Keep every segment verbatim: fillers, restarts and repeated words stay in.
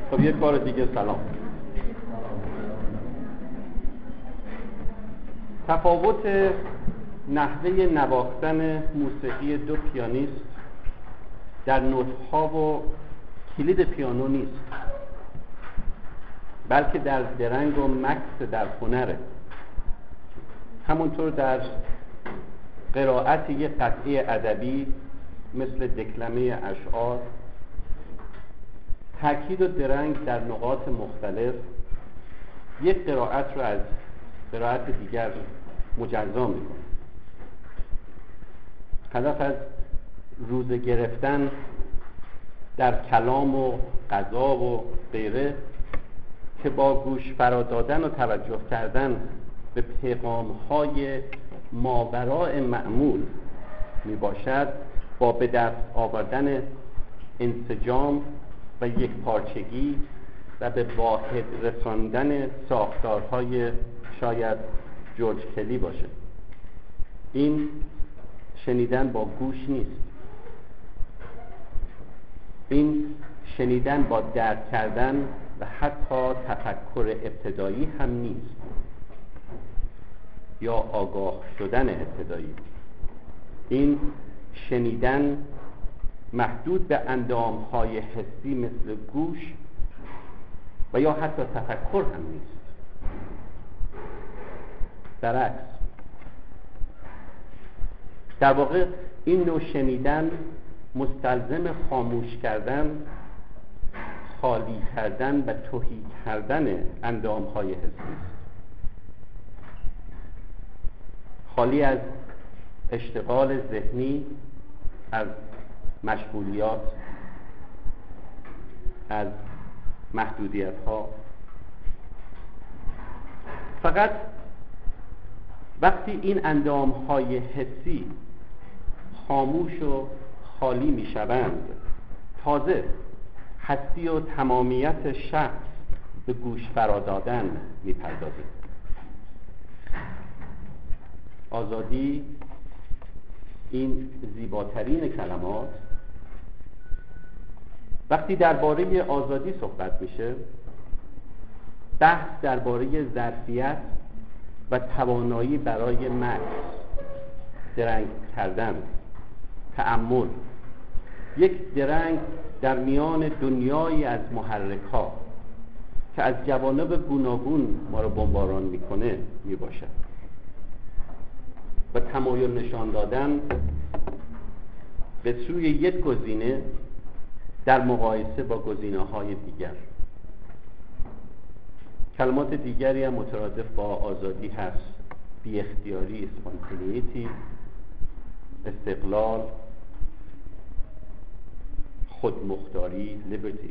خب یک بار دیگه سلام. تفاوت نحوه نواختن موسیقی دو پیانیست در نوت‌ها و کلید پیانو نیست، بلکه در درنگ و مکث در هنره. همونطور در قرائت یک قطعه ادبی مثل دکلمه اشعار، تاکید و درنگ در نقاط مختلف یک قرائت رو از قرائت دیگر مجزا میکنه. هدف از روزه گرفتن در کلام و غذا و غیره که با گوش فرا دادن و توجه کردن به پیغام‌های ماوراء معمول می باشد، با به دست آوردن انسجام و یک پارچگی و به واحد رساندن ساختارهای شاید جورج کلی باشه. این شنیدن با گوش نیست، این شنیدن با درک کردن و حتی تفکر ابتدایی هم نیست، یا آگاه شدن ابتدایی. این شنیدن محدود به اندامهای حسی مثل گوش و یا حتی تفکر هم نیست. برعکس، در واقع این نوع شنیدن مستلزم خاموش کردن، خالی کردن و تهی کردن اندامهای حسی است، خالی از اشتغال ذهنی، از مشغولیات، از محدودیت ها. فقط وقتی این اندام های حسی خاموش و خالی می شوند، تازه هستی و تمامیت شخص به گوش فرا دادن می پردازد. آزادی، این زیباترین کلمات، وقتی درباره آزادی صحبت میشه، بحث درباره ظرفیت و توانایی برای مکث، درنگ کردن، تأمل، یک درنگ در میان دنیایی از محرک‌ها که از جوانب گوناگون ما رو بمباران میکنه میباشد و تمایل نشان دادن به سوی یک گزینه در مقایسه با گزینه‌های دیگر. کلمات دیگری هم مترادف با آزادی هست: بی اختیاری، اسپانتینیتی، استقلال، خودمختاری، لیبرتی.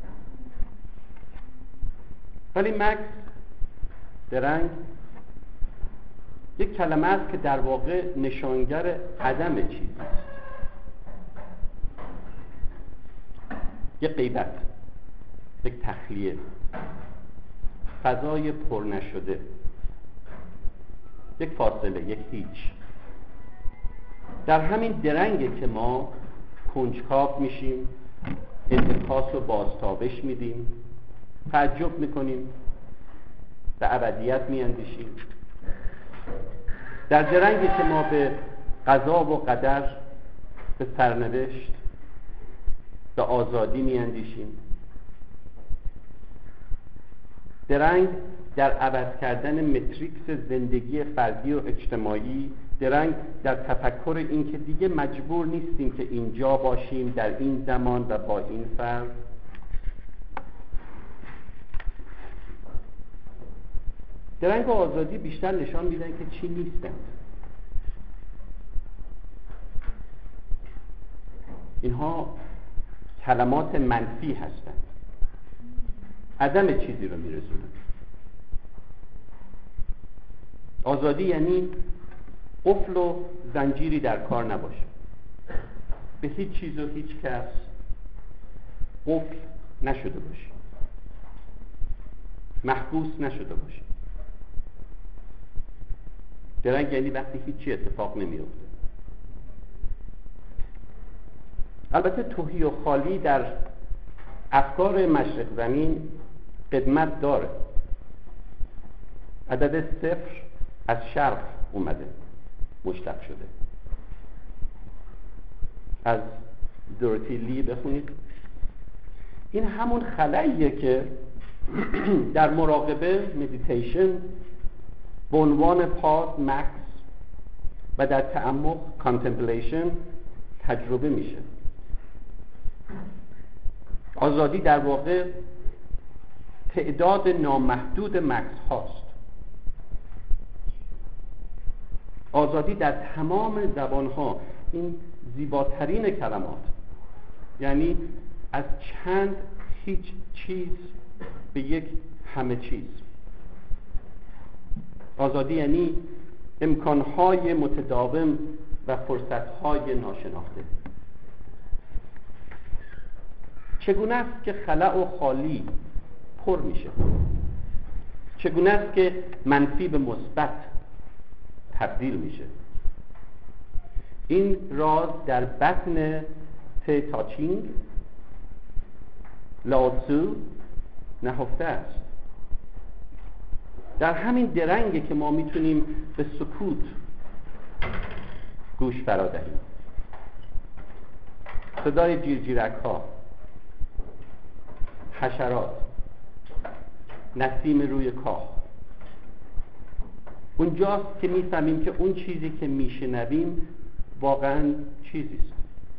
ولی مکث، درنگ، یک کلمه است که در واقع نشانگر عدم چیزی است. یک غیبت، یک تخلیه، فضای پر نشده، یک فاصله، یک هیچ. در همین درنگه که ما کنجکاو میشیم، انعکاس و بازتابش میدیم، تعجب میکنیم، به ابدیت میاندیشیم. در درنگی که ما به قضا و قدر، به سرنوشت، به آزادی میاندیشیم. درنگ در عوض کردن متریکس زندگی فردی و اجتماعی، درنگ در تفکر این که دیگه مجبور نیستیم که اینجا باشیم در این زمان و با این فرد. درنگ و آزادی بیشتر نشان میدن که چی نیستند. اینها کلمات منفی هستند، عدم چیزی رو میرسونند. آزادی یعنی قفل و زنجیری در کار نباشه، به هیچ چیز و هیچ کس قفل نشده باشه، محبوس نشده باشه. درنگ یعنی وقتی هیچی اتفاق نمیفته. البته تهی و خالی در افکار مشرق زمین قدمت داره. عدد صفر از شرق اومده، مشتق شده. از دوروتی لی بخونید. این همون خلاییه که در مراقبه مدیتیشن به عنوان پاد مکس و در تعمق کانتمپلیشن تجربه میشه. آزادی در واقع تعداد نامحدود مکس هاست. آزادی در تمام زبان ها، این زیباترین کلمات، یعنی از چند هیچ چیز به یک همه چیز. آزادی یعنی امکانهای متداوم و فرصتهای ناشناخته. چگونه است که خلأ و خالی پر میشه؟ چگونه است که منفی به مثبت تبدیل میشه؟ این راز در بطن ته تاچینگ لاوتسو نهفته است. در همین درنگه که ما میتونیم به سکوت گوش فرا دهیم. صدای جیرجیرک ها، حشرات، نسیم روی کاه. اونجاست که میفهمیم که اون چیزی که میشنویم واقعا چیزیست.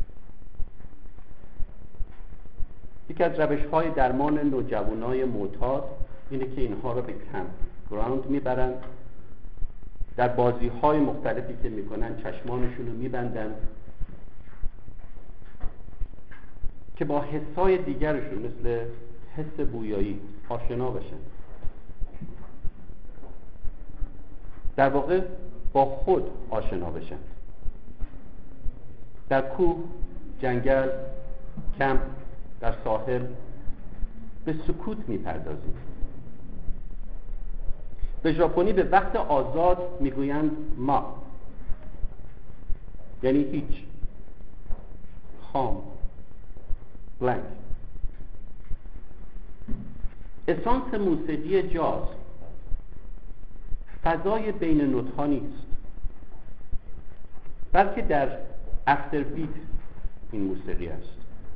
یکی از روش‌های درمان نوجوانای معتاد اینه که اینها رو به کمپ گراوند میبرن، در بازی‌های مختلفی که میکنن چشمانشون رو میبندن که با حسای دیگرشون مثل حس بویایی آشنا بشن. در واقع با خود آشنا بشن. در کوه، جنگل، کمپ، در ساحل به سکوت میپردازیم. به ژاپنی به وقت آزاد میگویند ما، یعنی هیچ، خام، بلنک. اسانس موسیقی جاز فضای بین نوت‌ها نیست، بلکه در افتر بیت این موسیقی است.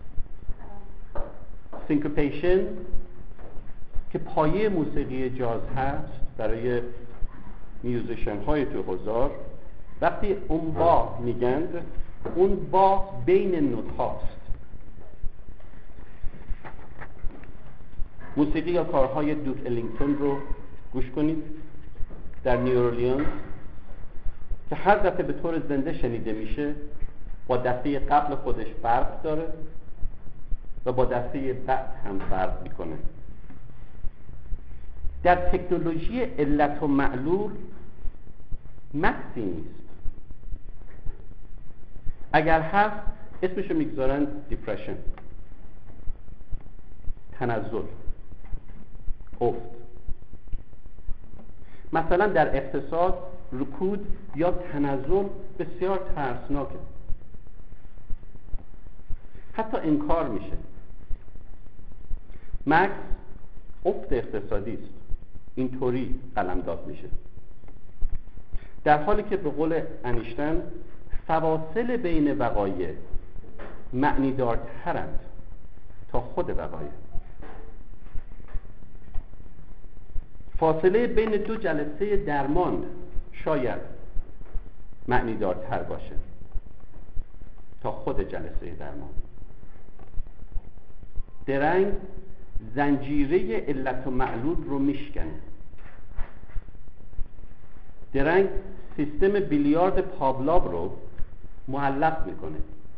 سینکوپیشن که پایه موسیقی جاز هست برای میوزیشن های تو حضار، وقتی اون با میگند، اون با بین نوت هاست. موسیقی یا کارهای دوک الینگتون رو گوش کنید در نیوورلیانز که هر دفعه به طور زنده شنیده میشه، با دفعه قبل خودش فرق داره و با دفعه بعد هم فرق میکنه. در تکنولوژی علت و معلول مکسی نیست. اگر هست اسمشو میگذارن دیپرشن، تنزل، افت. مثلا در اقتصاد رکود یا تنزل بسیار ترسناکه، حتی انکار میشه. مکس افت اقتصادی است، اینطوری قلمداد میشه، در حالی که به قول انیشتین فواصل بین وقایع معنی دارترند تا خود وقایع. فاصله بین دو جلسه درمان شاید معنی دارتر باشه تا خود جلسه درمان. درنگ زنجیره علت و معلول رو میشکنه. درنگ سیستم بیلیارد پاولوف رو معلق میکنه.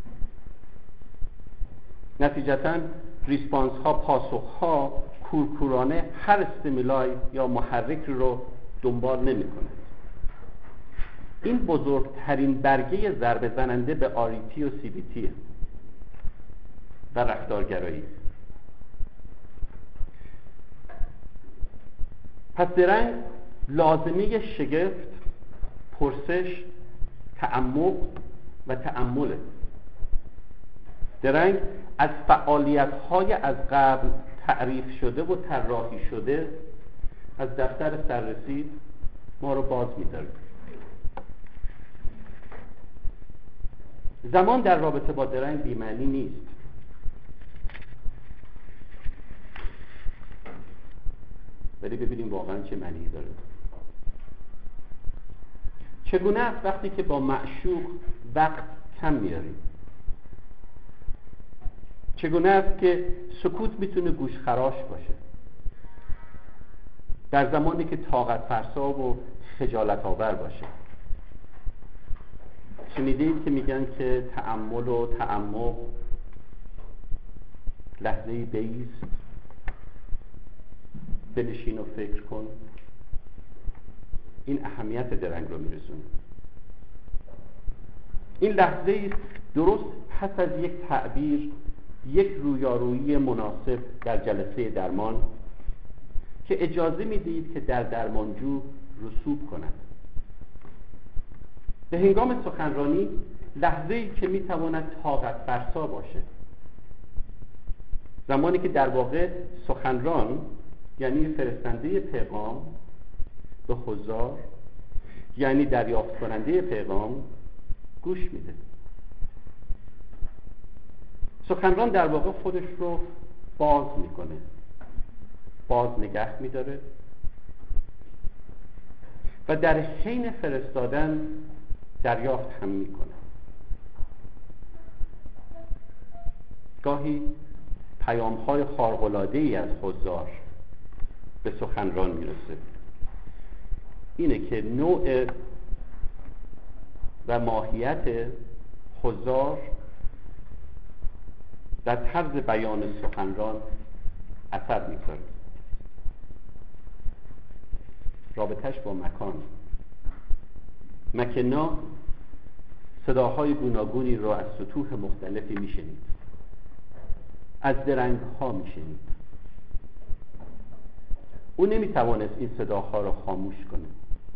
نتیجتاً ریسپانس ها، پاسخ ها کورکورانه هر استیمولای یا محرک رو دنبال نمیکنه. این بزرگترین برگه ضربه زننده به آریتی و سی بی تی و رفتارگرایی. پس درنگ لازمه شگفت، پرسش، تعمق و تأمله. درنگ از فعالیت‌های از قبل تعریف شده و طراحی شده از دفتر سررسید ما رو باز می‌داره. زمان در رابطه با درنگ بی‌معنی نیست. ولی ببینیم واقعا چه معنی داره. چگونه است وقتی که با معشوق وقت کم میاریم؟ چگونه است که سکوت میتونه گوش خراش باشه در زمانی که طاقت فرسا و خجالت آور باشه؟ شنیدید که میگن که تأمل و تعمق، لحظه‌ای بایست، بنشین و فکر کن. این اهمیت درنگ رو میرسونه. این لحظه درست پس از یک تعبیر، یک رویارویی مناسب در جلسه درمان که اجازه میدید که در درمانجو رسوب کند. به هنگام سخنرانی لحظه‌ای که میتواند طاقت فرسا باشه، زمانی که در واقع سخنران یعنی فرستنده پیغام به حضار، یعنی دریافت کننده پیغام، گوش میده. سخنران در واقع خودش رو باز میکنه، باز نگه میداره و در حین فرستادن دریافت هم میکنه. گاهی پیام‌های خارق‌العاده‌ای از حضار به سخنران میرسه. اینه که نوع و ماهیت حضار در طرز بیان سخنران اثر می‌کنه. رابطش با مکان. مکنا صداهای گوناگونی را از سطوح مختلفی میشنید، از درنگ‌ها میشنید. او نمیتوانست این صداها را خاموش کنه.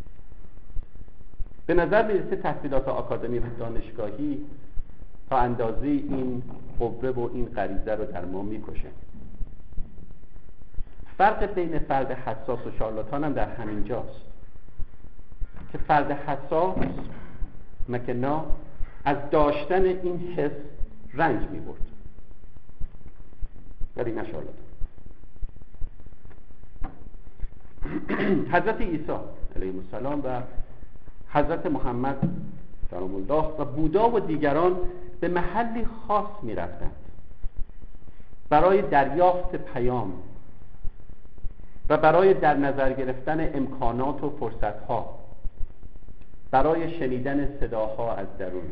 به نظر میرسه تحصیلات آکادمی و دانشگاهی تا اندازه این قوه و این غریزه رو در ما میکشه. فرق بین فرد حساس و شارلاتان هم در همین جاست که فرد حساس مکنا از داشتن این حس رنج میبرد، ولی نه شارلاتان. حضرت عیسی علیه السلام و حضرت محمد سلام الله و بودا و دیگران به محلی خاص می رفتند برای دریافت پیام و برای در نظر گرفتن امکانات و فرصتها، برای شنیدن صداها از درون.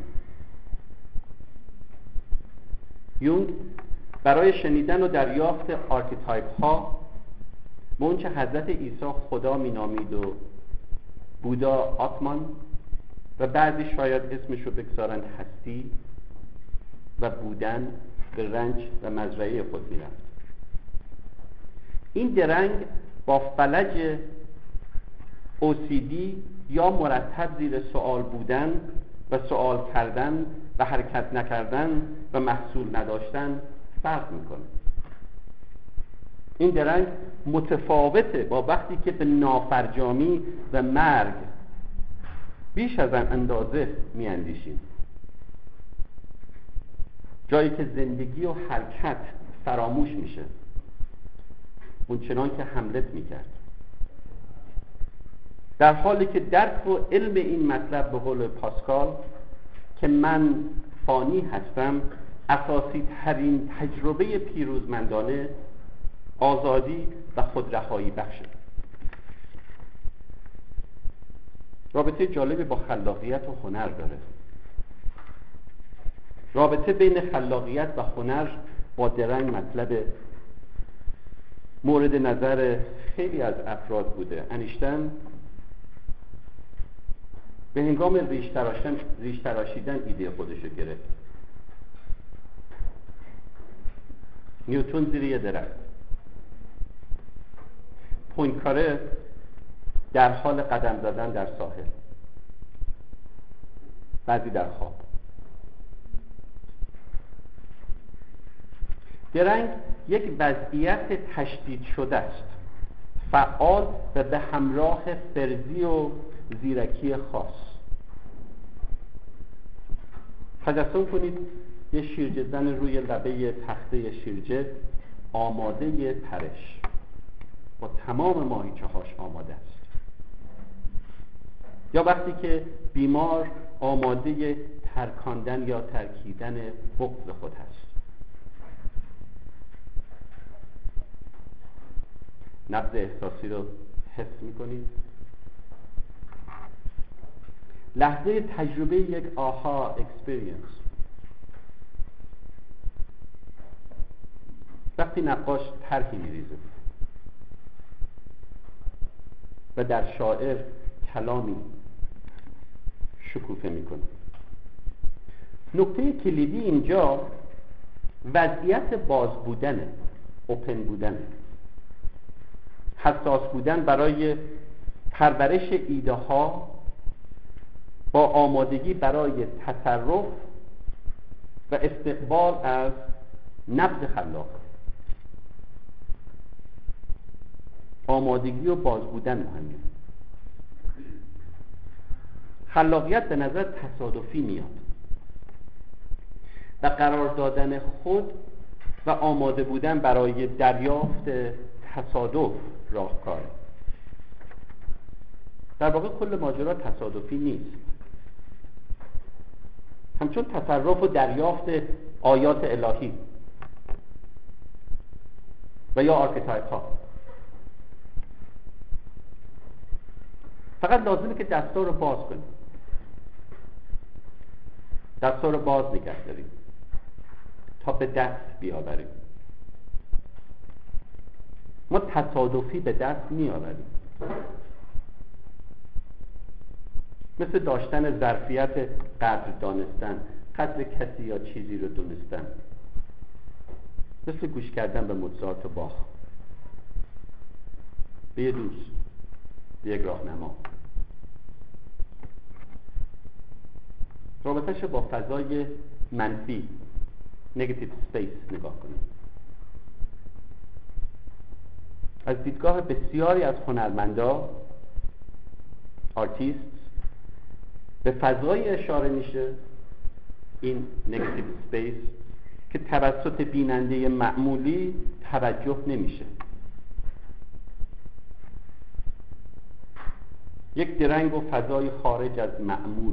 یونگ برای شنیدن و دریافت آرکیتایپ ها به اون چه حضرت عیسی خدا می نامید و بودا آتمان و بعضی شاید اسمش رو بگذارند هستی و بودن، به رنج و مزرعه خود می رفت. این درنگ با فلج او سی دی یا مرتب زیر سوال بودن و سوال کردن و حرکت نکردن و محصول نداشتن فرق میکنه. این درنگ متفاوته با وقتی که به نافرجامی و مرگ بیش از اندازه میاندیشیم، جایی که زندگی و حرکت فراموش میشه، اون چنان که حملت میکرد. در حالی که درک و علم این مطلب به قول پاسکال که من فانی هستم اساسی ترین تجربه پیروزمندانه، آزادی و خودرهایی بخشه. رابطه جالبی با خلاقیت و هنر داره. رابطه بین خلاقیت و هنر با درنگ مطلب مورد نظر خیلی از افراد بوده. انیشتین به هنگام ریش تراشیدن ریش تراشیدن ایده خودش رو گرفت. نیوتن زیر یه درخت. پوینکاره در حال قدم زدن در ساحل، بعضی در خواب. درنگ یک وضعیت تشدید شده است، فعال و به همراه فرزی و زیرکی خاص. تجسم کنید یه شیرجه زن روی لبه تخته شیرجه آماده پرش، با تمام ماهیچه هاش آماده است. یا وقتی که بیمار آماده ترکاندن یا ترکیدن بغض خود هست. نبض احساسی رو حس میکنید. لحظه تجربه یک آها اکسپریانس. وقتی نقاش طرحی میریزه و در شاعر کلامی شکوفه میکنه. نکته کلیدی اینجا وضعیت باز بودنه، اوپن بودنه، حساس بودن برای پرورش ایده ها با آمادگی برای تصرف و استقبال از نبض خلاق. آمادگی و باز بودن مهمه. خلاقیت به نظر تصادفی میاد و قرار دادن خود و آماده بودن برای دریافت تصادف راهکاره. در واقع کل ماجرا تصادفی نیست، همچون تصرف و دریافت آیات الهی و یا آرکیتایپ ها. فقط لازمه که دستا رو باز کنیم، دستا رو باز نگه داریم تا به دست بیاوریم. ما تصادفی به دست میآوریم، مثل داشتن ظرفیت قدر دانستن، قدر کسی یا چیزی رو دونستن، مثل گوش کردن به موزارت و باخ، به یه دوست، به یک راهنما. رابطه‌اش با فضای منفی، نگاتیو اسپیس نگاه کنیم. از دیدگاه بسیاری از هنرمندا، آرتیست، به فضای اشاره میشه، این نگاتیو اسپیس، که توسط بیننده معمولی توجه نمیشه. یک درنگ و فضای خارج از معمول.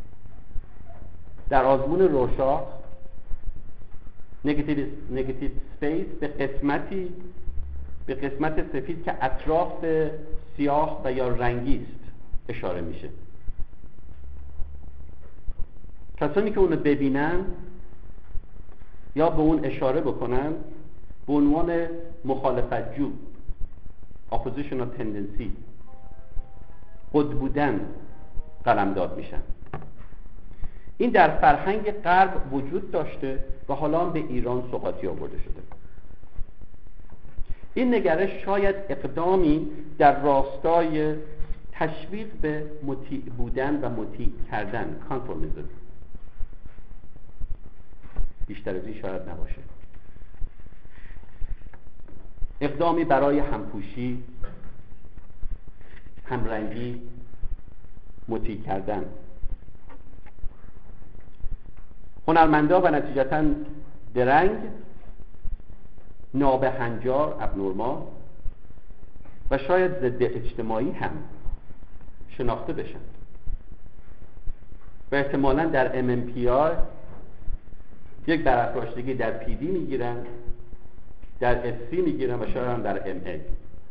در آزمون روشاخ نگاتیو نگاتیو اسپیس به قسمتی به قسمت سفید که اطراف سیاه و یا رنگی است اشاره میشه. کسانی که اونو ببینن یا به اون اشاره بکنن به عنوان مخالفت‌جو، oppositional tendency، خود بودن قلمداد میشن. این در فرهنگ غرب وجود داشته و حالا به ایران سوغاتی آورده شده. این نگرش شاید اقدامی در راستای تشویق به مطیع بودن و مطیع کردن، کانفورمیزم، بیشتر از این شاید نباشه. اقدامی برای همپوشی، همرنگی، مطیع کردن. هنرمندا و نتیجتاً درنگ نابهنجار، ابنورمال و شاید ضد اجتماعی هم شناخته بشن و احتمالاً در ام ام پی آر یک برافراشتگی در پی دی میگیرن، در اف سی میگیرن و شاید هم در ام ای.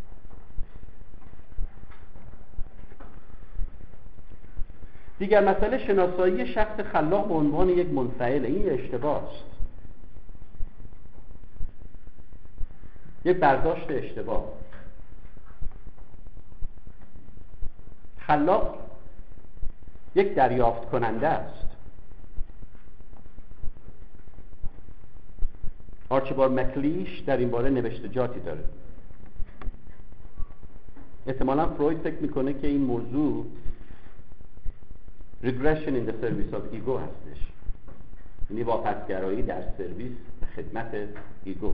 دیگر مسئله شناسایی شخص خلاق به عنوان یک منفعل. این اشتباه است، یک برداشت اشتباه. خلاق یک دریافت کننده است. آرچیبالد مکلیش در این باره نوشتجاتی داره. احتمالاً فروید فکر میکنه که این موضوع regression in the service of ego هستش، یعنی واپسگرایی در سرویس خدمت ایگو.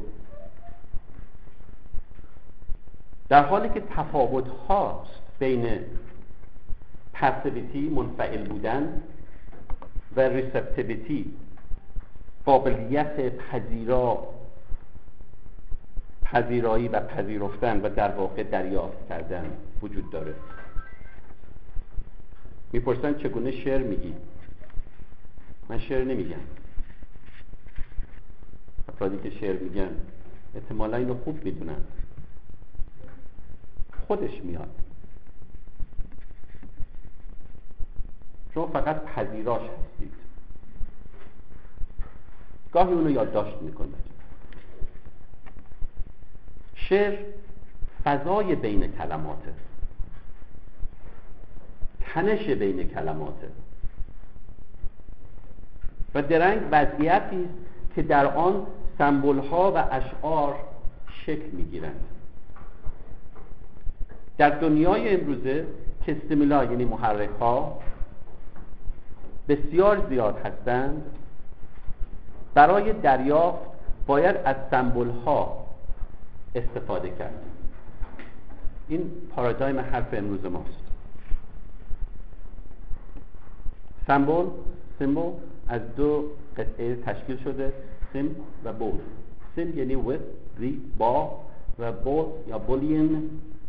در حالی که تفاوت هاست بین پسیویتی، منفعل بودن، و ریسپتیویتی، قابلیت پذیرا پذیرایی و پذیرفتن و در واقع دریافت کردن وجود داره. میپرسن چگونه شعر میگی؟ من شعر نمیگم. افرادی که شعر میگن احتمالا اینو خوب میدونن، خودش میاد. شما فقط پذیراش هستید، گاهی اونو یادداشت میکنید. شعر فضای بین کلماته، تنش بین کلماته و درنگ وضعیتی است که در آن سمبول‌ها و اشعار شکل می‌گیرند. در دنیای امروزه که استیمولا یعنی محرک‌ها بسیار زیاد هستند، برای دریافت باید از سمبول‌ها استفاده کرد. این پارادایم حرف امروز ماست. سمبول، سیمبول از دو قطعه تشکیل شده، سیم و بول. سیم یعنی with، زی، با، و بول یا بولین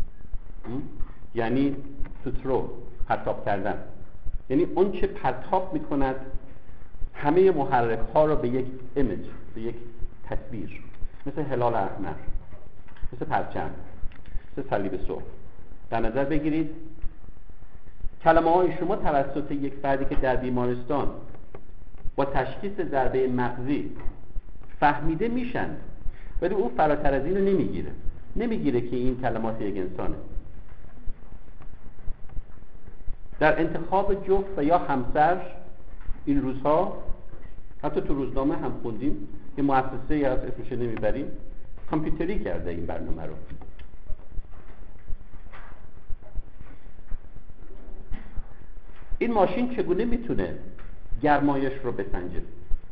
یعنی to throw، پرتاب کردن. یعنی اون چه پرتاب میکند همه محرک ها رو به یک ایمیج، به یک تصویر، مثل هلال احمر، مثل پرچم، مثل صلیب سرخ در نظر بگیرید. کلمه های شما توسط یک فردی که در بیمارستان با تشخیص ضربه مغزی فهمیده میشن، ولی او فراتر از این رو نمیگیره نمیگیره که این کلمات یک انسانه. در انتخاب جفت و یا همسر این روزها، حتی تو روزنامه هم خوندیم که مؤسسه ای از اسمش نمیبریم کامپیوتری کرده این برنامه رو. این ماشین چگونه میتونه گرمایش رو بسنجه؟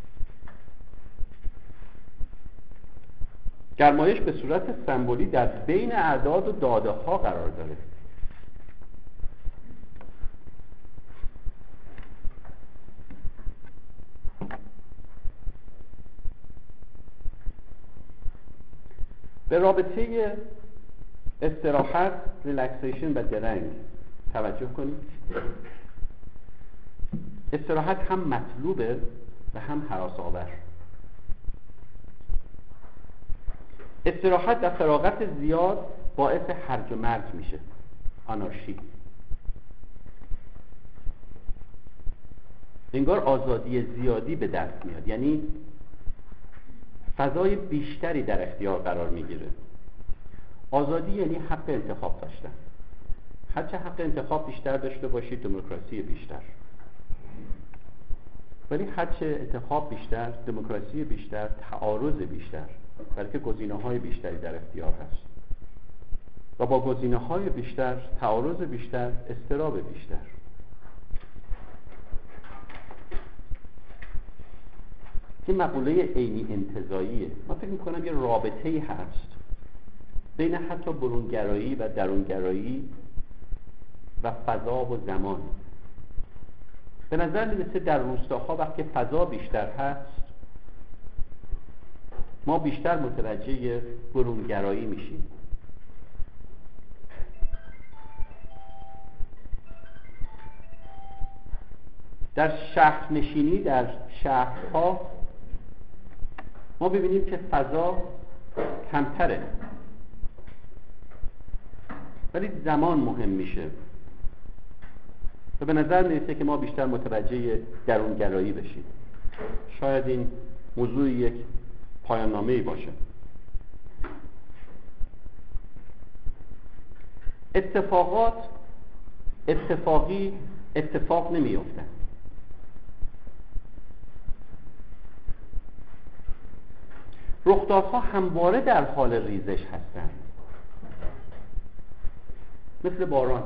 گرمایش به صورت سمبولی در بین اعداد و داده ها قرار داره. به رابطه استراحت، ریلکسیشن و درنگ توجه کنید. استراحت هم مطلوبه و هم هراس‌آور. استراحت در فراغت زیاد باعث هرج و مرج میشه، آنارشی. انگار آزادی زیادی به دست میاد، یعنی فضای بیشتری در اختیار قرار میگیره. آزادی یعنی حق انتخاب داشتن. هرچه حق انتخاب بیشتر داشته باشید دموکراسی بیشتر، ولی هرچه انتخاب بیشتر، دموکراسی بیشتر، تعارض بیشتر، بلکه گزینه‌های بیشتری در اختیار هست و با گزینه‌های بیشتر، تعارض بیشتر، اضطراب بیشتر. این مقوله عینی انتزاعیه. من فکر می‌کنم یه رابطه‌ای هست بین حتی برونگرایی و درونگرایی و فضا و زمان. به نظر میرسه در روستاها وقتی فضا بیشتر هست ما بیشتر متوجه برونگرایی میشیم. در شهرنشینی، در شهرها ما ببینیم که فضا کمتره، ولی زمان مهم میشه و به نظر میرسه که ما بیشتر متوجه درونگرایی بشیم. شاید این موضوع یک پایان نامه‌ای باشه. اتفاقات اتفاقی اتفاق نمیافتند. رخدادها همواره در حال ریزش هستند، مثل باران.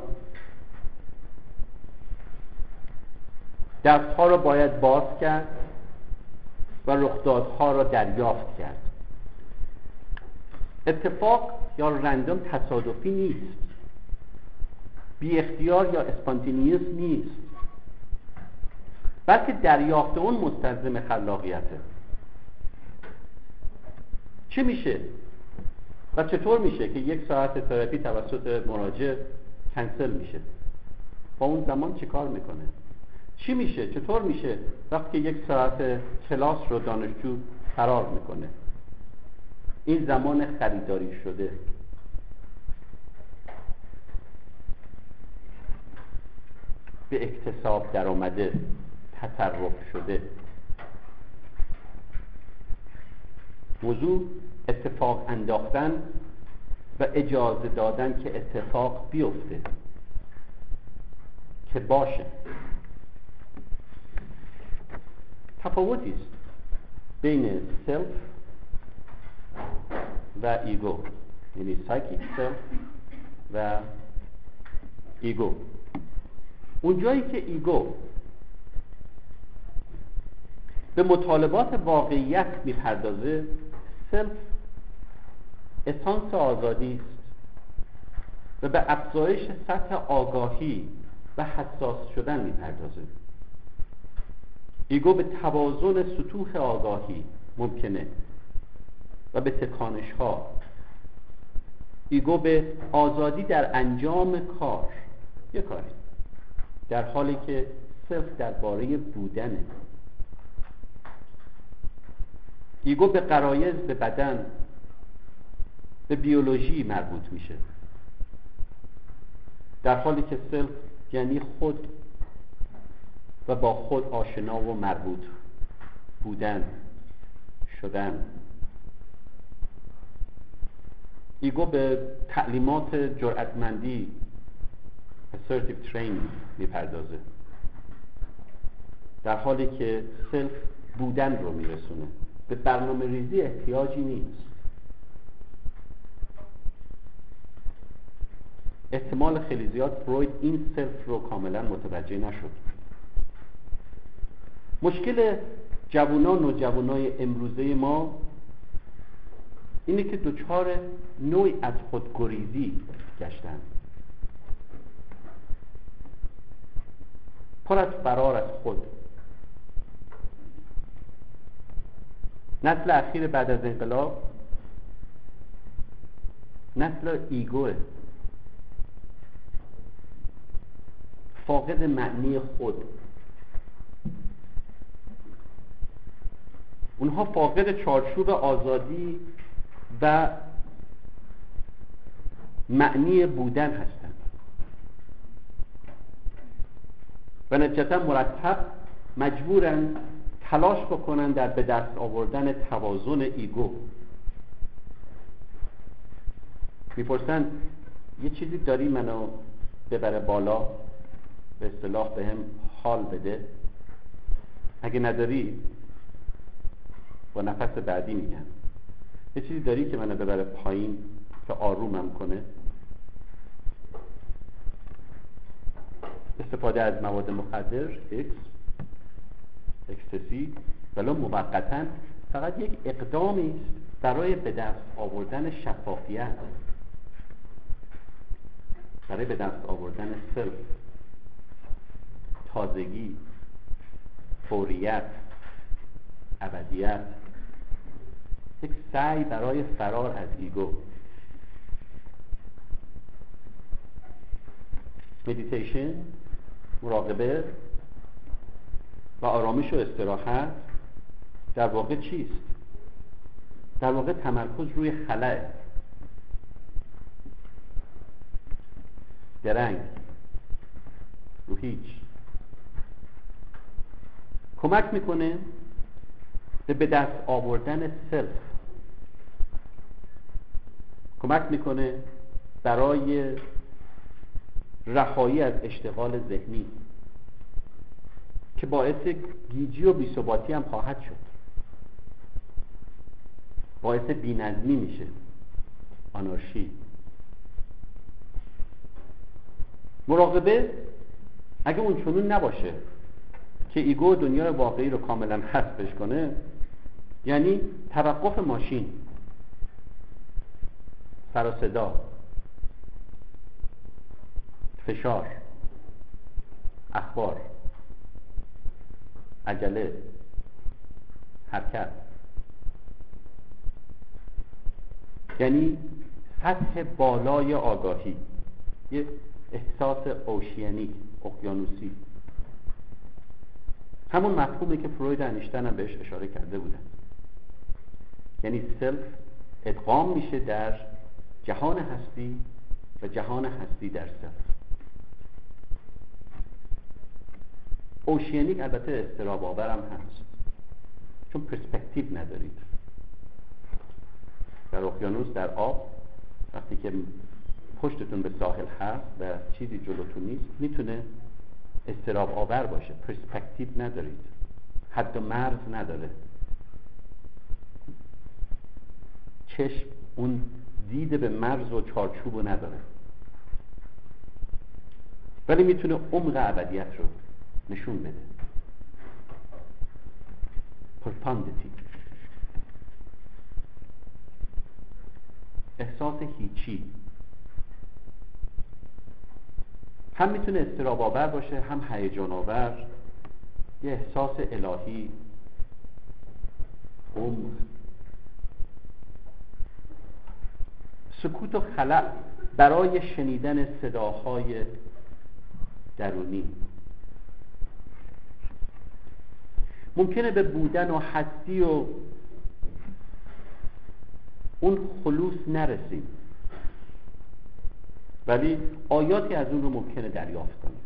دستها رو باید باز کرد و رخدادها را دریافت کرد. اتفاق یا رندوم تصادفی نیست، بی اختیار یا اسپانتینیوس نیست، بلکه دریافت اون مستلزم خلاقیته. چه میشه و چطور میشه که یک ساعت تراپی توسط مراجع کنسل میشه؟ با اون زمان چی کار میکنه؟ چی میشه؟ چطور میشه وقتی یک ساعت کلاس رو دانشجو فرار میکنه؟ این زمان خریداری شده. به اکتساب در آمده، تصرف شده. موضوع اتفاق انداختن و اجازه دادن که اتفاق بیفته، که باشه. تفاوتی است بین سلف و ایگو، یعنی سایکیک سلف و ایگو. اونجایی که ایگو به مطالبات واقعیت میپردازه، سلف اسانس آزادی است و به افزایش سطح آگاهی و حساس شدن میپردازه. ایگو به توازن سطوح آگاهی ممکنه و به تکانش ها. ایگو به آزادی در انجام کار، یه کاری، در حالی که سلف درباره بودنه. ایگو به غرایز، به بدن، به بیولوژی مربوط میشه، در حالی که سلف یعنی خود و با خود آشنا و مربوط بودن، شدن. ایگو به تعلیمات جرأتمندی، assertive training میپردازه، در حالی که سلف بودن رو میرسونه. به برنامه ریزی احتیاجی نیست. احتمال خیلی زیاد فروید این سلف رو کاملا متوجه نشد. مشکل جوانان و جوانای امروزه ما اینه که دچار نوعی از خودگریزی گشتن، پر از فرار از خود. نسل اخیر بعد از انقلاب نسل ایگوه، فاقد معنی خود. اونها فاقد چارچوب آزادی و معنی بودن هستند و نتیجتا مرتب مجبورن تلاش بکنن در به دست آوردن توازن ایگو. میپرسن یه چیزی داری منو ببره بالا، به اصطلاح به هم حال بده؟ اگه نداری، با نفس بعدی میگن یه چیزی داری که منو ببره پایین، که آرومم کنه؟ استفاده از مواد مخدر، اکس اکستسی، ولو موقتاً، فقط یک اقدامی است برای به دست آوردن شفافیت، برای به دست آوردن سلف، تازگی، فوریت، ابدیت. یک سعی برای فرار از ایگو. مدیتیشن، مراقبه و آرامش و استراحت در واقع چیست؟ در واقع تمرکز روی خلأ، درنگ، رو هیچ. کمک میکنه به به دست آوردن سلف، کمک میکنه برای رهایی از اشتغال ذهنی که باعث گیجی و بی‌ثباتی هم خواهد شد، باعث بی‌نظمی میشه، آنارشی. مراقبه اگه اون چنون نباشه که ایگو دنیای واقعی رو کاملا حذفش کنه، یعنی توقف ماشین، سر و صدا، فشار، اخبار، عجله، حرکت، یعنی سطح بالای آگاهی، یه احساس اوشیانیک، اقیانوسی، همون مفهومی که فروید و انیشتین هم بهش اشاره کرده بودن. یعنی سلف ادغام میشه در جهان هستی و جهان هستی در سلف. اوشیانیک البته اضطراب آورم هست، چون پرسپکتیو ندارید. در اقیانوس، در آب، وقتی که پشتتون به ساحل هست و چیزی جلوتون نیست، میتونه اضطراب آور باشه. پرسپکتیو ندارید، حد و مرز نداره، چشم اون دید به مرز و چارچوبو نداره، ولی میتونه عمق ابدیت رو نشون بده. پرپاندیتی، احساس هیچی، هم میتونه اضطراب آور باشه، هم هیجان آور، یه احساس الهی، عمق. سکوت و خلأ برای شنیدن صداهای درونی. ممکنه به بودن و هستی و اون خلوص نرسیم، ولی آیاتی از اون رو ممکنه دریافت کنیم.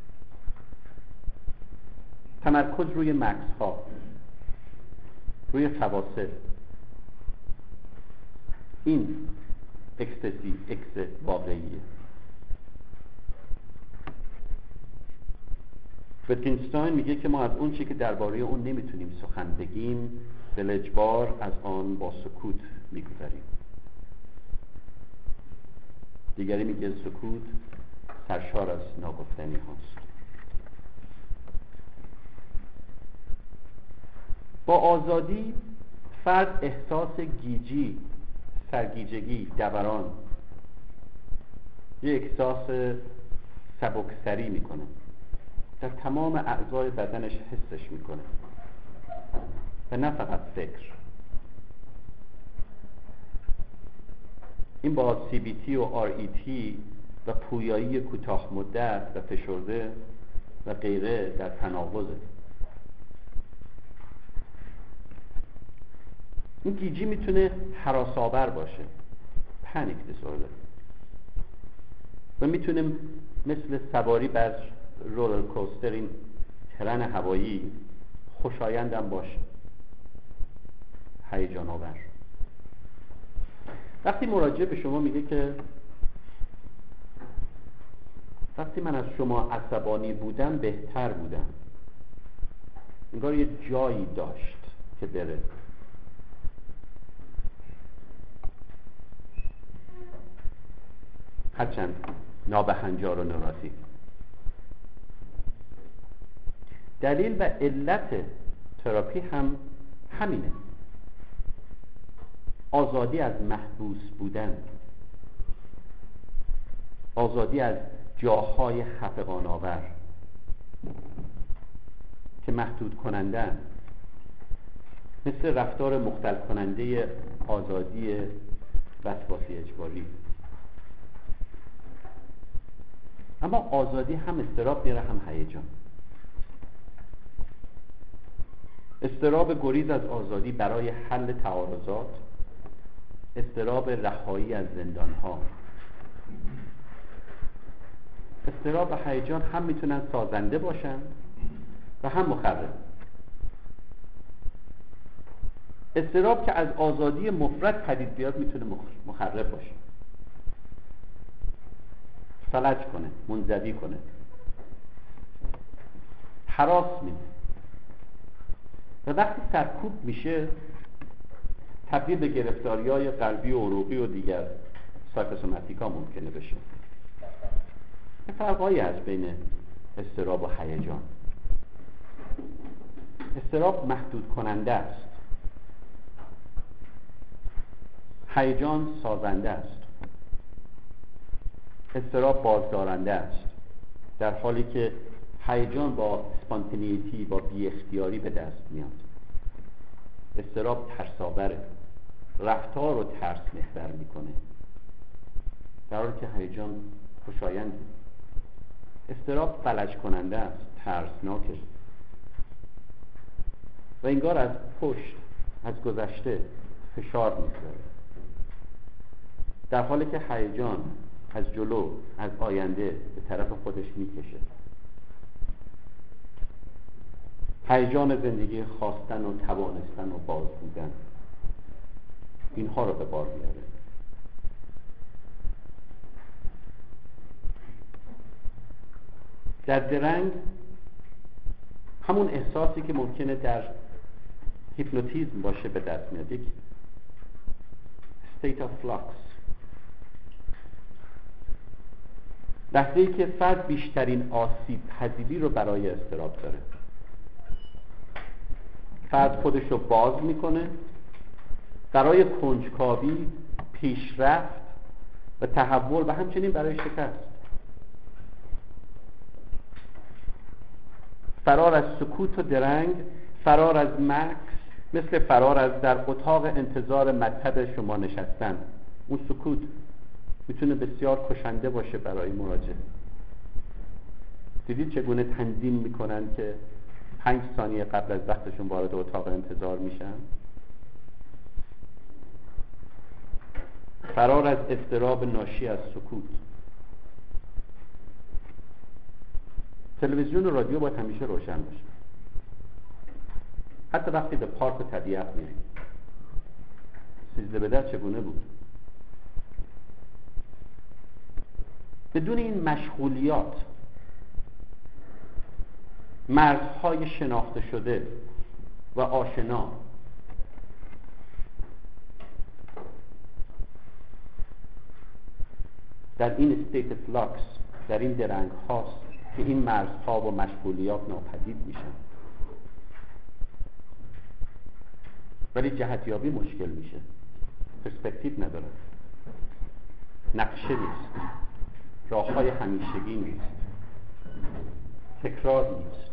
تمرکز روی مکس ها، روی فواصل، این اکستسی، اکس واقعیه. ویتگنشتاین میگه که ما از اون چی که درباره اون نمیتونیم سخن بگیم، بلجبار از آن با سکوت میگذاریم. دیگری میگه سکوت سرشار از ناگفتنی هاست. با آزادی فرد احساس گیجی، سرگیجگی، دوران، یه احساس سبکسری میکنه، در تمام اعضای بدنش حسش میکنه و نه فقط فکر. این با سی بی تی و آر ای تی و پویایی کوتاه مدت و فشرده و غیره در تناقضه. این گیجی میتونه هراس‌آور باشه، پنیک دیسوردر، و میتونه مثل سواری بر رولر کوستر، این ترن هوایی، خوشایندم باشه، هیجان آور. وقتی مراجع به شما میگه که وقتی من از شما عصبانی بودم بهتر بودم، انگار یه جایی داشت که بره. هرچند نابهنجار و نوراتی. دلیل و علت تراپی هم همینه، آزادی از محبوس بودن، آزادی از جاهای خفقان آور که محدود کنندن، مثل رفتار مختل کننده آزادی وسواسی اجباری. اما آزادی هم اضطراب میاره، هم هیجان. اضطراب گریز از آزادی برای حل تعارضات، اضطراب رهایی از زندانها. اضطراب و هیجان هم میتونن سازنده باشن و هم مخرب. اضطراب که از آزادی مفرط پدید بیاد میتونه مخرب باشه، فلج کنه، منزوی کنه، هراس میده و وقتی سرکوب میشه تبدیل به گرفتاری‌های قلبی و عروقی و دیگر سایکوسوماتیکا ممکنه بشه. یه فرقایی هست بین اضطراب و هیجان. اضطراب محدود کننده است، هیجان سازنده است، اضطراب بازدارنده است، در حالی که هیجان با اسپانتینیتی، با بی اختیاری به دست میاد. اضطراب ترساوره، رفتار رو ترس محور میکنه، در حالی که هیجان خوشاینده. اضطراب فلج کننده است، ترسناکه و انگار از پشت، از گذشته فشار میگذاره، در حالی که هیجان از جلو، از آینده به طرف خودش میکشه. هیجان زندگی خواستن و توانستن و باز بودن، اینها رو به بار میاره. در درنگ همون احساسی که ممکنه در هیپنوتیزم باشه به دست میاد، یک state of flux، لحظه‌ای که فرد بیشترین آسیب پذیری رو برای اضطراب داره. فرد خودش رو باز میکنه برای کنجکاوی، پیشرفت و تحول و همچنین برای شکست. فرار از سکوت و درنگ، فرار از مکث، مثل فرار از در اتاق انتظار مطب شما نشستن. اون سکوت میتونه بسیار کشنده باشه برای مراجع. دیدید چگونه تنظیم میکنن که پنج ثانیه قبل از وقتشون وارد اتاق انتظار میشن؟ فرار از اضطراب ناشی از سکوت. تلویزیون و رادیو باید همیشه روشن باشه، حتی وقتی به پارک و طبیعت میریم. سیزده به در چگونه بود؟ بدون این مشغولیات، مرزهای شناخته شده و آشنا، در این استیت فلاکس، در این درنگ هاست که این مرزها و مشغولیات ناپدید میشن، ولی جهتیابی مشکل میشه، پرسپکتیو نداره، نقشه نیست، راههای همیشگی نیست، تکرار نیست.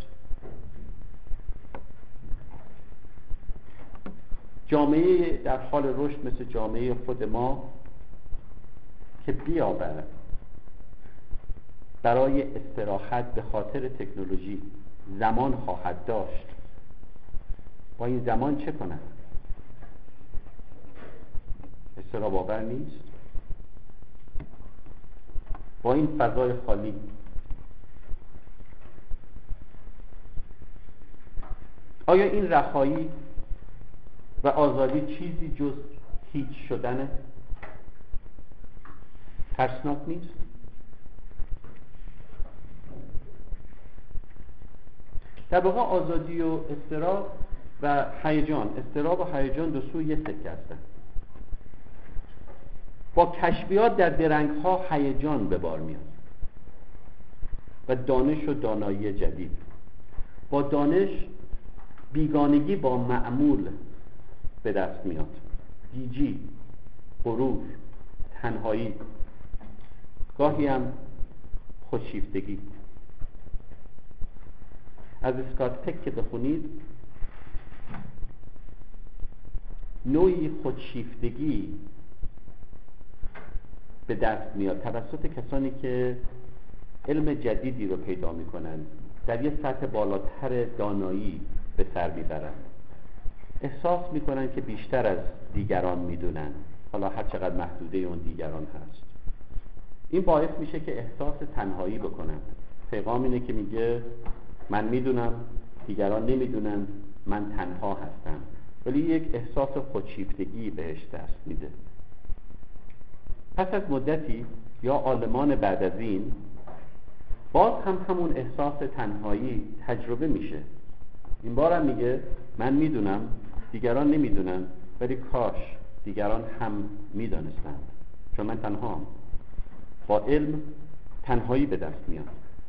جامعه در حال رشد مثل جامعه خود ما که بیاورد برای استراحت به خاطر تکنولوژی زمان خواهد داشت، با این زمان چه کند؟ اضطراب آور نیست؟ با این فضای خالی آیا این رهایی و آزادی چیزی جز هیچ شدن ترسناک نیست؟ در واقع آزادی و اضطراب و هیجان، اضطراب و هیجان دو سوی یک سکه هستند. با کشفیات در درنگ ها هیجان به بار میاد و دانش و دانایی جدید. با دانش بیگانگی با معمول به دست میاد، گیجی، غرور، تنهایی، گاهی هم خودشیفتگی. از اسکات پک که بخونید، نوعی خودشیفتگی به دست میاد توسط کسانی که علم جدیدی رو پیدا میکنند، در یه سطح بالاتر دانایی به سر میبرند، احساس میکنن که بیشتر از دیگران میدونن، حالا هر چقدر محدوده اون دیگران هست. این باعث میشه که احساس تنهایی بکنن. پیغام اینه که میگه من میدونم، دیگران نمیدونن، من تنها هستم، ولی یک احساس خودشیفتگی بهش دست میده. پس از مدتی یا آلمان بعد از این باز هم همون احساس تنهایی تجربه میشه. این بار هم میگه من میدونم، دیگران نمیدونن، ولی کاش دیگران هم میدانستند، چون من تنها هم. با علم تنهایی به دست میاد.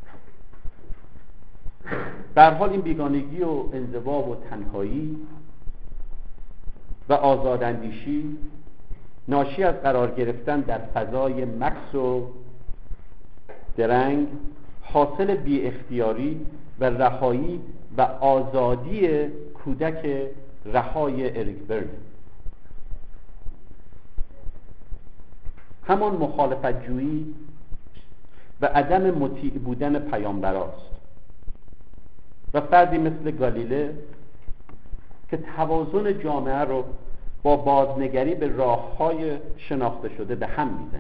در حال این بیگانگی و انزوا و تنهایی و آزاداندیشی ناشی از قرار گرفتن در فضای مکث و درنگ، حاصل بی اختیاری و رهایی و آزادی کودک رهای اریک برن. همان مخالفت جویی و عدم مطیع بودن پیامبراست و فردی مثل گالیله که توازن جامعه رو با بازنگری به راه‌های شناخته شده به هم میزنه.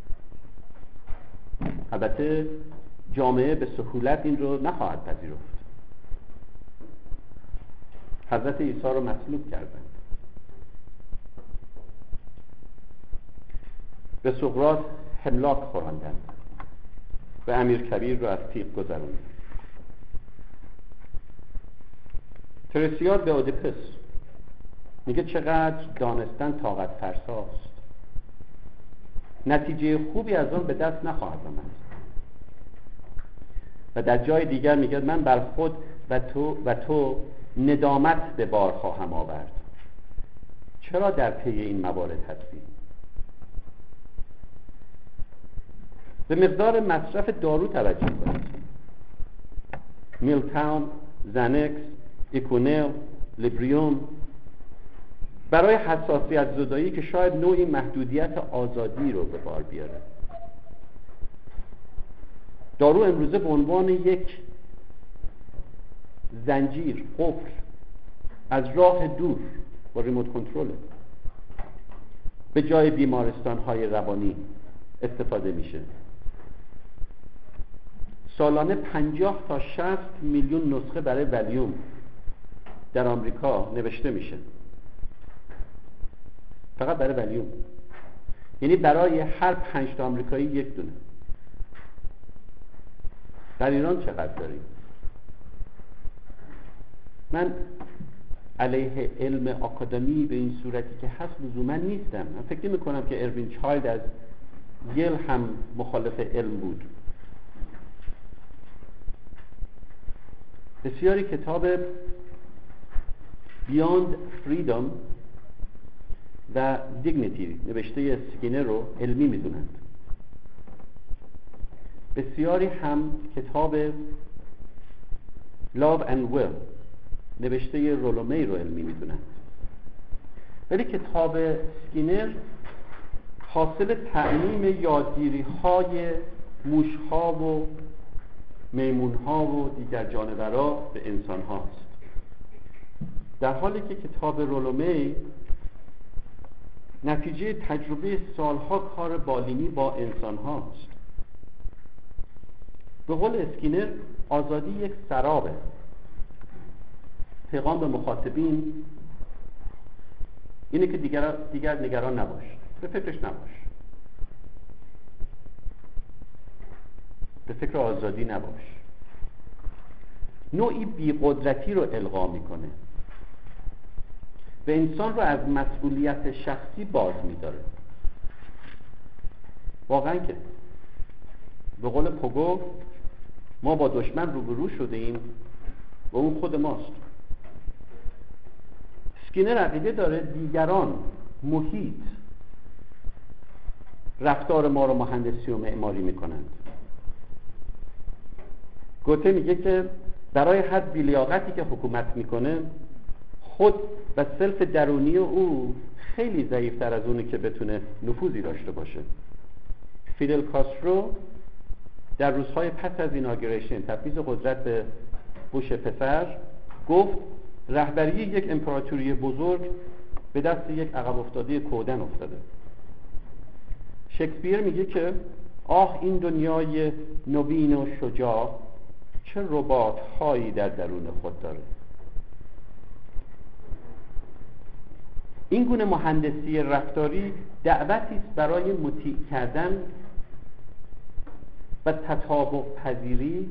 البته جامعه به سهولت این رو نخواهد پذیرفت. حضرت عیسی رو مصلوب کردند، به سقراط حملاک خوراندند و امیرکبیر رو از تیغ گذروندند. ترسیاد به اودیپس میگه چقدر دانستن طاقت فرساست، نتیجه خوبی از آن به دست نخواهد آمد. و در جای دیگر میگه من بر خود و تو و تو ندامت به بار خواهم آورد. چرا در پی این موارد هستی؟ به مقدار مصرف دارو توجه کنید. میلتاون، زنکس، ایکونل، لیبریوم برای حساسیت زدایی که شاید نوعی محدودیت آزادی رو به بار بیاره. دارو امروزه به عنوان یک زنجیر قفل از راه دور با ریموت کنترل به جای بیمارستان‌های روانی استفاده میشه. سالانه پنجاه تا شصت میلیون نسخه برای ولیوم در آمریکا نوشته میشه، فقط برای ولیوم. یعنی برای هر پنج تا آمریکایی یک دونه. در ایران چقدر داریم؟ من علیه علم آکادمی به این صورتی که هست لزوما نیستم. من فکر میکنم که اروین چایلد از یل هم مخالف علم بود. بسیاری کتاب Beyond Freedom و Dignity نوشته اسکینر رو علمی میدونند. بسیاری هم کتاب Love and Will نوشته رولومی رو علمی میدونند. ولی کتاب اسکینر حاصل تعمیم یادگیری های موش ها و میمون ها و دیگر جانورا به انسان هاست، در حالی که کتاب رولومی نتیجه تجربه سالها کار بالینی با انسان هاست. به قول اسکینر آزادی یک سرابه. پیغام به مخاطبین اینه که دیگر, دیگر نگران نباش، به فکرش نباش، به فکر آزادی نباش. نوعی بی‌قدرتی رو القا میکنه و انسان رو از مسئولیت شخصی باز میداره. واقعا که به قول پوگو ما با دشمن روبرو شده ایم و اون خود ماست. اسکینر عقیده داره دیگران، محیط، رفتار ما رو مهندسی و معماری میکنند. گوته میگه که برای هر بی‌لیاقتی که حکومت میکنه خود و سلف درونی او خیلی ضعیفتر از اونه که بتونه نفوذی داشته باشه. فیدل کاسترو در روزهای پس از ایناگوریشن تفویض قدرت به بوش پسر گفت رهبری یک امپراتوری بزرگ به دست یک عقب افتاده کودن افتاده. شکسپیر میگه که آه این دنیای نوین و شجاع چه رباط هایی در درون خود داره. این گونه مهندسی رفتاری دعوتی است برای مطیع کردن و تطابق پذیری.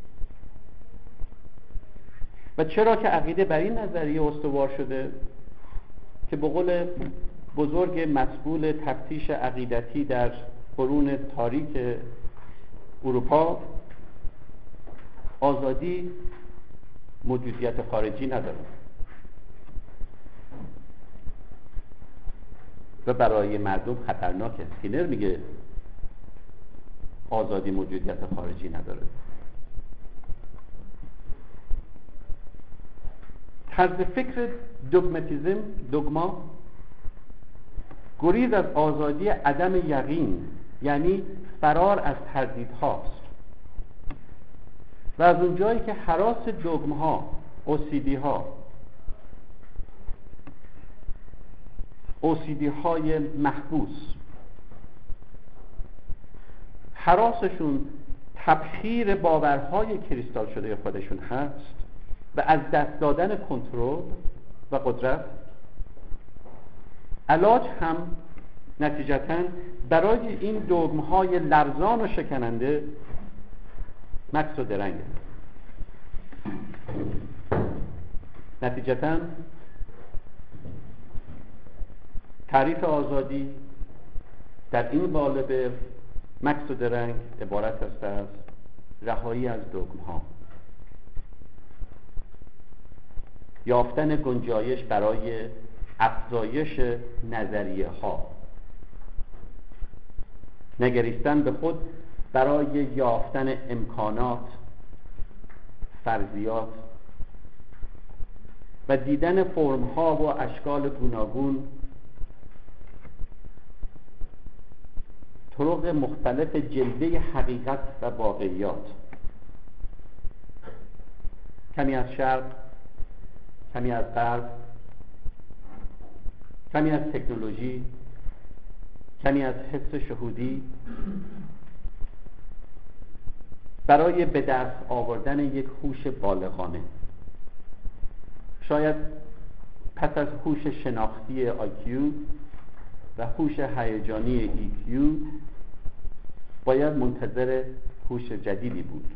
و چرا که عقیده بر این نظریه استوار شده که به قول بزرگ مسئول تفتیش عقیدتی در قرون تاریک اروپا، آزادی موجودیت خارجی نداره. و برای مردم خطرناکه. سکینر میگه آزادی موجودیت خارجی نداره. طرز فکر دوگماتیزم، دوگما، گریز از آزادی عدم یقین، یعنی فرار از تردیدهاست و از اونجایی که هراس دوگمها، او سی دی ها، او سی دی های محبوس، هراسشون تبخیر باورهای کریستال شده خودشون هست و از دست دادن کنترل و قدرت، علاج هم نتیجتاً برای این دوگمهای لرزان و شکننده مکس و درنگه. نتیجتاً تعریف آزادی در این قالب مکس و درنگ عبارت است از رهایی از دوگمها، یافتن گنجایش برای افزایش نظریه ها، نگریستن به خود برای یافتن امکانات، فرضیات و دیدن فرم ها و اشکال گوناگون، طرق مختلف جلوه حقیقت و واقعیات، کمی از شرق، کمی از غرب، کمی از تکنولوژی، کمی از حس شهودی، برای به دست آوردن یک هوش بالغانه. شاید پس از هوش شناختی آی کیو و هوش هیجانی ای کیو باید منتظر هوش جدیدی بود.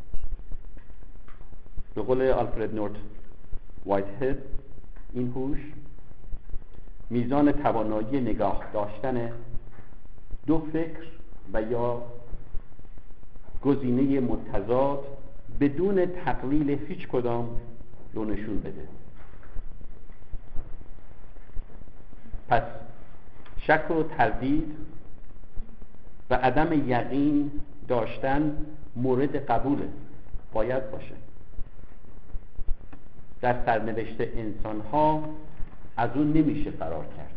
به قول آلفرد نورت وایتهد، این هوش میزان توانایی نگاه داشتن دو فکر و یا گزینه متضاد بدون تقلیل هیچ کدام رو نشون بده. پس شک و تردید و عدم یقین داشتن مورد قبوله، باید باشه. در سرنوشت انسان ها از اون نمیشه فرار کرد.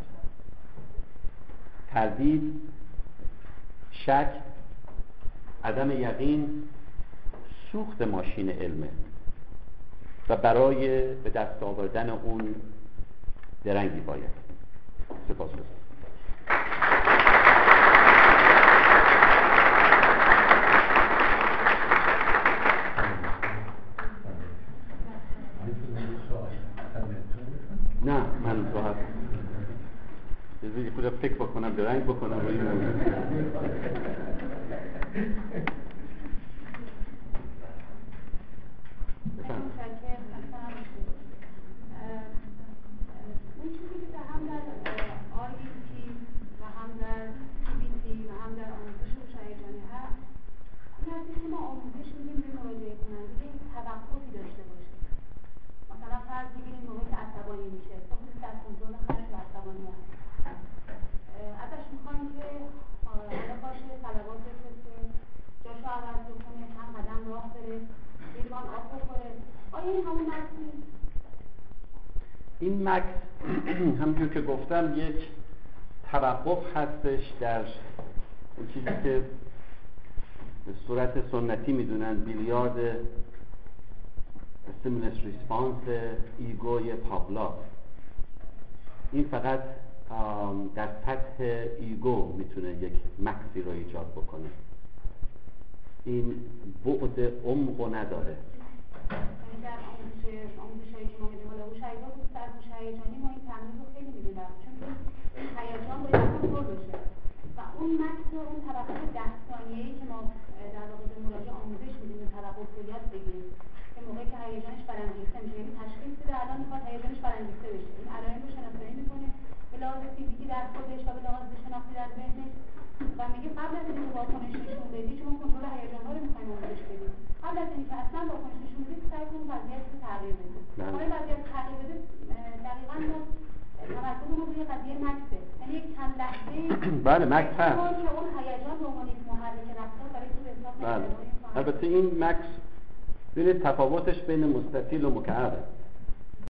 تردید، شک، عدم یقین سوخت ماشین علمه و برای به دست آوردن اون درنگی باید. سپاس گذارم. نه من راحت یه خود فکر بکنم، درنگ بکنم و این موضوع. اون چیزی که هم در آر ای تی و هم در سی بی تی و هم در آموزش هوش هیجانی هست، این هستش که ما آموزش میدیم به مراجعه کننده که یک توقفی داشته باشه. مثلا فرض بگیریم موقعی که عصبانی میشه، خودش در کنترل خشم و عصبانی هست، ازش میخوایم که حالا باشه طلبات بفرسته، جاشو عوض بکنه، چند قدم راه بره، یه لیوان آب بخوره. آیا این همون مکس نیست؟ این مکس همونجور که گفتم یک توقف هستش در اون چیزی که به صورت سنتی میدونن بیلیارد stimulus response ایگوی پاولا. این فقط در سطح ایگو میتونه یک مکسی رو ایجاد بکنه، این بعد عمقو نداره. یعنی در آموزش هایی که ما میدیم حالا هوش هیجانی، در هوش هیجانی ما این تمرین رو خیلی میدیم، چون این هیجان باید کنترل بشه و اون مکس و اون توقف ده ثانیه‌ای که ما در واقع به مراجع آموزش میدیم این توقف رو یاد بگیریم که موقعی که هیجانش برانگیخته میشه، یعنی تشخیص بده الان میخواد هیجانش برانگیخته بشه، این علائم رو شناسایی میکنه به لحاظ فیزیکی در خودش و به لحاظ شناختی در ذهنش و میگه قبل از اینکه واکنش نشون بدی، چون کنترل هیجان‌ها رو می‌خوایم آموزش بدیم، قبل از اینکه اصلا واکنش نشون بدی سعی کن وضعیت رو تغییر بدی. حالا وضعیت تغییر بده دقیقاً ما تمرکزمون روی قضیه مکسه، یعنی یک کم بله مکس هست. چون که اون هیجان به عنوان یک محرک رفتار برای تو به حساب بله. نمیاد. البته این مکس ببینید تفاوتش بین مستطیل و مکعبه.